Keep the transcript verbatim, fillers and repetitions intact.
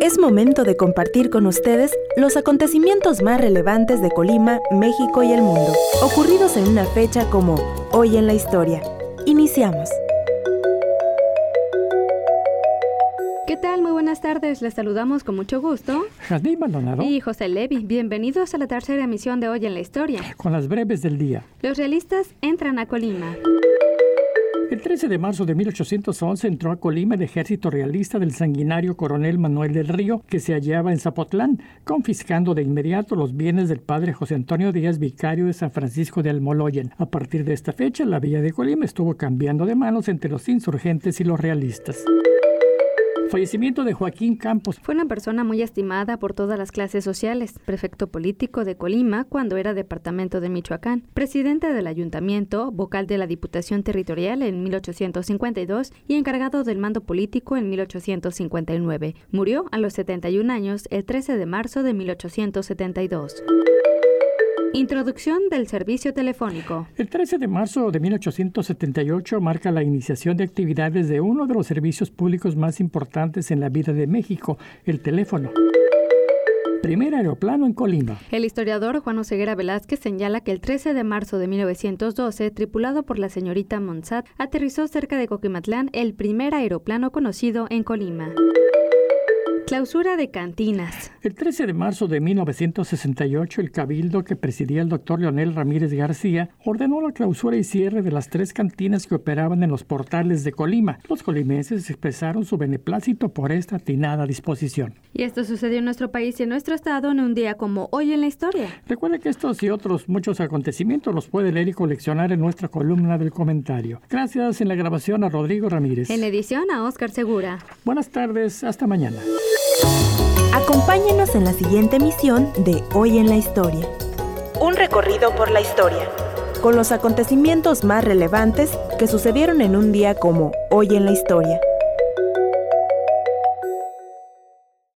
Es momento de compartir con ustedes los acontecimientos más relevantes de Colima, México y el mundo, ocurridos en una fecha como Hoy en la Historia. Iniciamos. ¿Qué tal? Muy buenas tardes. Les saludamos con mucho gusto. Jadí Maldonado y José Levi. Bienvenidos a la tercera emisión de Hoy en la Historia. Con las breves del día. Los realistas entran a Colima. El trece de marzo de mil ochocientos once entró a Colima el ejército realista del sanguinario coronel Manuel del Río, que se hallaba en Zapotlán, confiscando de inmediato los bienes del padre José Antonio Díaz, vicario de San Francisco de Almoloyan. A partir de esta fecha, la villa de Colima estuvo cambiando de manos entre los insurgentes y los realistas. Fallecimiento de Joaquín Campos. Fue una persona muy estimada por todas las clases sociales, prefecto político de Colima cuando era departamento de Michoacán, presidente del ayuntamiento, vocal de la Diputación Territorial en mil ochocientos cincuenta y dos y encargado del mando político en mil ochocientos cincuenta y nueve. Murió a los setenta y un años el trece de marzo de mil ochocientos setenta y dos. Introducción del servicio telefónico. El trece de marzo de mil ochocientos setenta y ocho marca la iniciación de actividades de uno de los servicios públicos más importantes en la vida de México, el teléfono. Primer aeroplano en Colima. El historiador Juan Oseguera Velázquez señala que el trece de marzo de mil novecientos doce, tripulado por la señorita Montsat, aterrizó cerca de Coquimatlán el primer aeroplano conocido en Colima. Clausura de cantinas. El trece de marzo de mil novecientos sesenta y ocho, el cabildo que presidía el doctor Leonel Ramírez García ordenó la clausura y cierre de las tres cantinas que operaban en los portales de Colima. Los colimenses expresaron su beneplácito por esta atinada disposición. Y esto sucedió en nuestro país y en nuestro estado en un día como Hoy en la Historia. Recuerde que estos y otros muchos acontecimientos los puede leer y coleccionar en nuestra columna del comentario. Gracias en la grabación a Rodrigo Ramírez. En la edición a Óscar Segura. Buenas tardes, hasta mañana. Acompáñenos en la siguiente emisión de Hoy en la Historia. Un recorrido por la historia, con los acontecimientos más relevantes que sucedieron en un día como Hoy en la Historia.